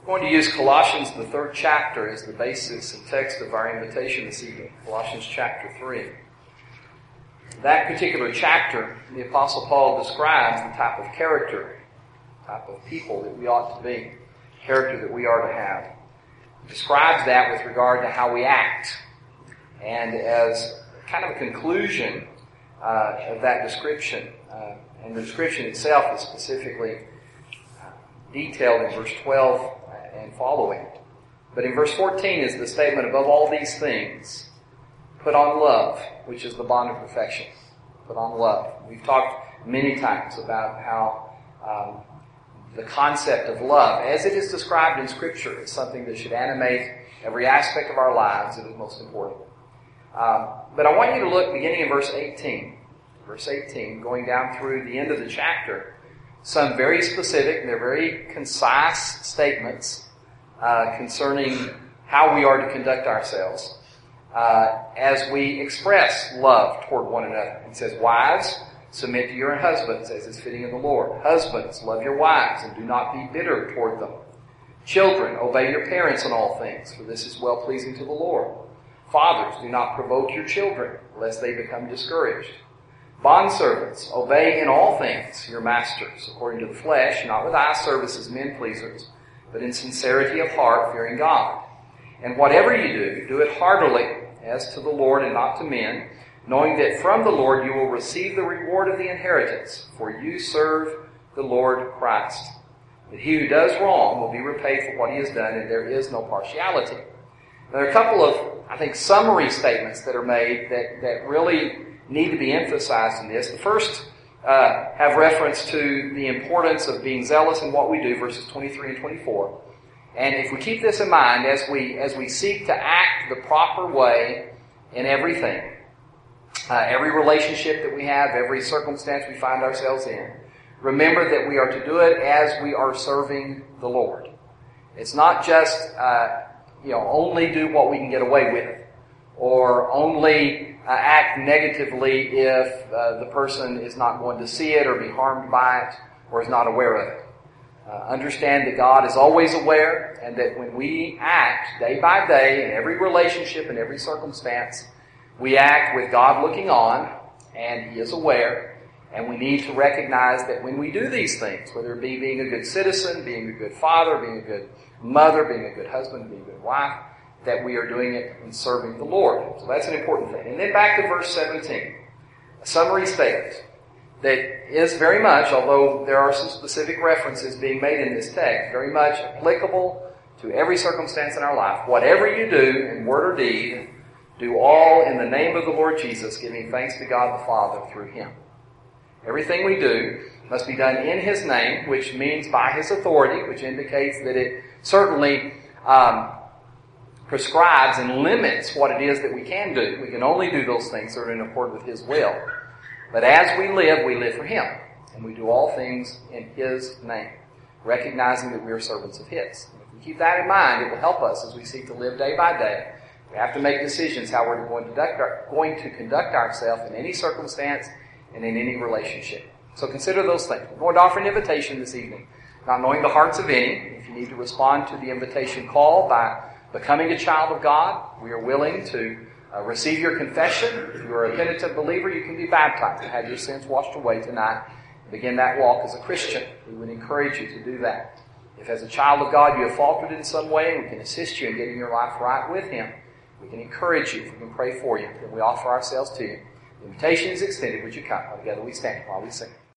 I'm going to use Colossians, the 3rd chapter, as the basis and text of our invitation this evening. Colossians chapter 3. That particular chapter, the Apostle Paul describes the type of character, type of people that we ought to be, character that we are to have. He describes that with regard to how we act. And as kind of a conclusion of that description, and the description itself is specifically detailed in verse 12 and following. But in verse 14 is the statement, above all these things, put on love, which is the bond of perfection. Put on love. We've talked many times about how the concept of love, as it is described in Scripture, is something that should animate every aspect of our lives and is most important. But I want you to look beginning in verse 18. Verse 18, going down through the end of the chapter, some very specific, and they're very concise statements concerning how we are to conduct ourselves as we express love toward one another. It says, wives, submit to your husbands as is fitting in the Lord. Husbands, love your wives and do not be bitter toward them. Children, obey your parents in all things, for this is well-pleasing to the Lord. Fathers, do not provoke your children, lest they become discouraged. Bondservants, obey in all things your masters, according to the flesh, not with eye service as men pleasers, but in sincerity of heart, fearing God. And whatever you do, do it heartily, as to the Lord and not to men, knowing that from the Lord you will receive the reward of the inheritance, for you serve the Lord Christ. But he who does wrong will be repaid for what he has done, and there is no partiality. Now, there are a couple of, I think, summary statements that are made that really need to be emphasized in this. The first have reference to the importance of being zealous in what we do, verses 23 and 24. And if we keep this in mind as we seek to act the proper way in everything, every relationship that we have, every circumstance we find ourselves in, remember that we are to do it as we are serving the Lord. It's not just only do what we can get away with, or only act negatively if the person is not going to see it or be harmed by it or is not aware of it. Understand that God is always aware, and that when we act day by day in every relationship and every circumstance, we act with God looking on, and He is aware, and we need to recognize that when we do these things, whether it be being a good citizen, being a good father, being a good mother, being a good husband, being a good wife, that we are doing it in serving the Lord. So that's an important thing. And then back to verse 17, a summary statement that is very much, although there are some specific references being made in this text, very much applicable to every circumstance in our life. Whatever you do in word or deed, do all in the name of the Lord Jesus, giving thanks to God the Father through Him. Everything we do must be done in His name, which means by His authority, which indicates that it certainly prescribes and limits what it is that we can do. We can only do those things that are in accord with His will. But as we live for Him. And we do all things in His name, recognizing that we are servants of His. And if we keep that in mind, it will help us as we seek to live day by day. We have to make decisions how we're going to conduct ourselves in any circumstance and in any relationship. So consider those things. We're going to offer an invitation this evening, not knowing the hearts of any. If you need to respond to the invitation call by becoming a child of God, we are willing to receive your confession. If you are a penitent believer, you can be baptized and have your sins washed away tonight. Begin that walk as a Christian. We would encourage you to do that. If as a child of God you have faltered in some way, we can assist you in getting your life right with Him. We can encourage you. We can pray for you. And we offer ourselves to you. The invitation is extended. Would you come? Together we stand while we sing.